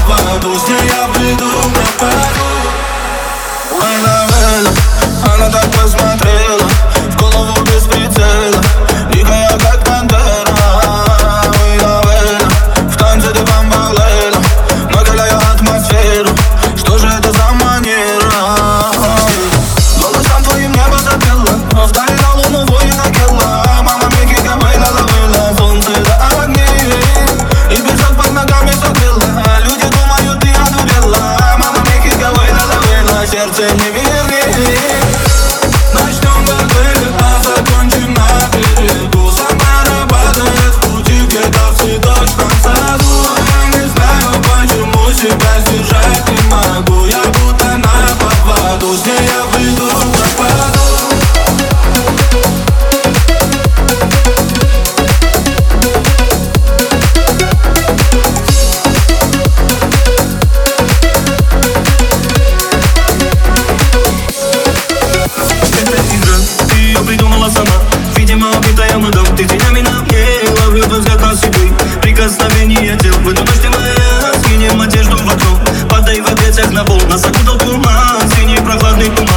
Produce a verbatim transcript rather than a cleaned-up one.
поводу. С ней я приду, пропаду. Она вела, она так посмотрела, в голову без прицела, дикая как пантера. Ой, новелла, в танце ты бомбалела, накаляя атмосферу. Что же это за манера? Голосом твоим небо запела, а вдали на луну воина гела. Мама Мехико война завыла, солнце до огней и песок под ногами согрела. Люди думают, ты одурела. Мама Мехико война завыла, сердце не вернее. Начнем как были, а закончим на берегу. Сама работает в пути, где-то в цветочном саду. Я не знаю, почему себя сдержать не могу. Я будто на поводу, с ней я приду, пропаду. Придумала сама, видимо, убитая мудом. Ты тенями на мне, ловлю твой взгляд красивый. Прикосновение тел, в эту ночь ты моя. Скинем одежду в окно, падай в объятиях на пол. Нас окутал туман, синий прохладный туман.